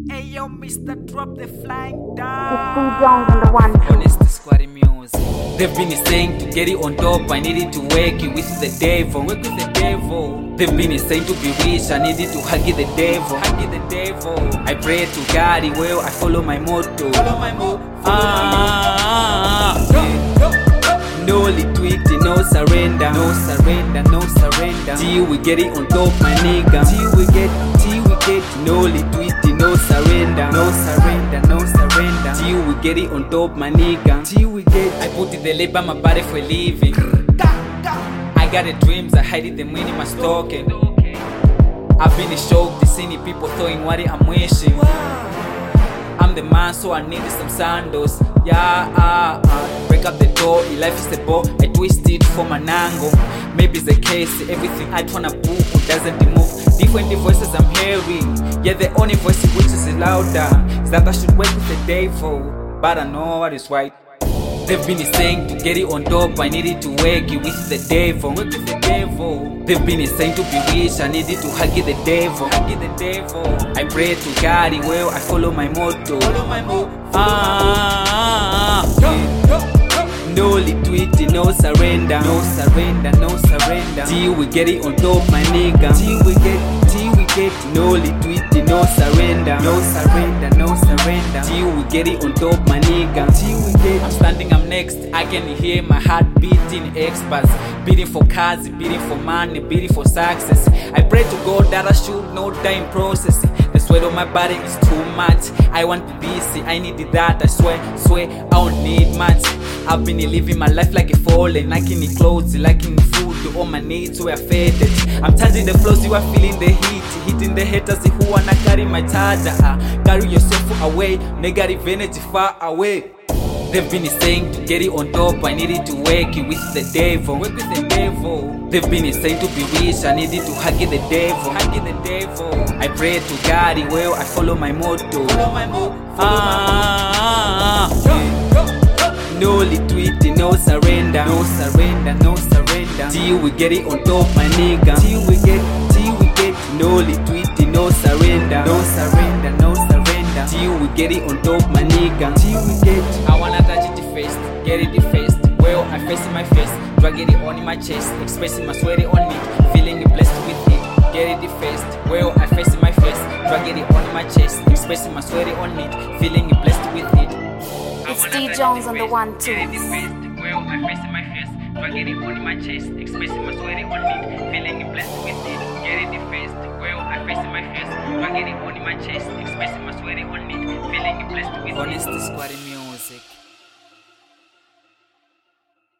Hey yo, Mr. Drop the flying It's down. D Jones on the one. Honest squatty music. They've been saying to get it on top, I needed to work it with the devil. Work with the devil. They've been saying to be rich, I needed to hug it the devil. Hug it the devil. I pray to God, well, I follow my motto. Follow my motto. No retreat, no surrender. No surrender, no surrender. Till we get it on top, my nigga. Till we get no retreat, no surrender. No surrender, no surrender. Till we get it on top, my nigga. Till we get. I put it the labor my body for living. I got the dreams, I hide it them in my stocking. I've been shocked, seeing people throwing what I'm wishing. I'm the man, so I needed some sandals. Yeah, break up the door, life is the ball. I twist it for my angle. Maybe it's the case, everything I tryna pull doesn't move. Different voices I'm hearing. Yeah, the only voice which is louder is that I should work with the devil, but I know what is right. They've been saying to get it on top, I needed to work it with the devil. Work with the devil. They've been saying to be rich, I needed to hug it the devil. Hug it the devil. I pray to God, well, I follow my motto. Follow my motto. No retreat, no surrender. No surrender, no surrender. Till we get it on top, my nigga. Till we get no retreat, no surrender. No surrender, no surrender. Till we get it on top, my nigga. Till we get. I'm standing, I'm next. I can hear my heart beating. Experts beating for cars, beating for money, beating for success. I pray to God that I should know time processing. The sweat on my body is too much. I want this, I need that. I swear, I don't need much. I've been living my life like a fallen, lacking in clothes, lacking in food. All my needs were faded. I'm charging the flows, you are feeling the heat. Hitting the haters who wanna carry my charger. Carry yourself away, negative energy far away. They've been saying to get it on top, I needed to work it with the devil. Work with the devil. They've been saying to be rich, I needed to hug it the devil. Hug it the devil. I pray to God, well, I follow my motto. Follow my motto. No retreat, no surrender. No surrender, no surrender. Till we get it on top, my nigga. Till we get no retreat, no surrender. No surrender, no surrender. Till we get it on top, my nigga. Till we get. I wanna touch it the face, get it the face. Well, I face in my face, dragging it on in my chest, expressing my sweaty on me, feeling blessed with it. Get it the face. Well, I face in my face, dragging it on in my chest, expressing my sweaty on it, feeling blessed with it. It's D Jones on the one too. Well, I face in my face, dragging it on in my chest, expressing my sweaty on it, feeling blessed with it. Get it the face. Well, I face in my face, dragging it on in my chest, expressing my sweaty on it, feeling blessed with it. Honest squatty music.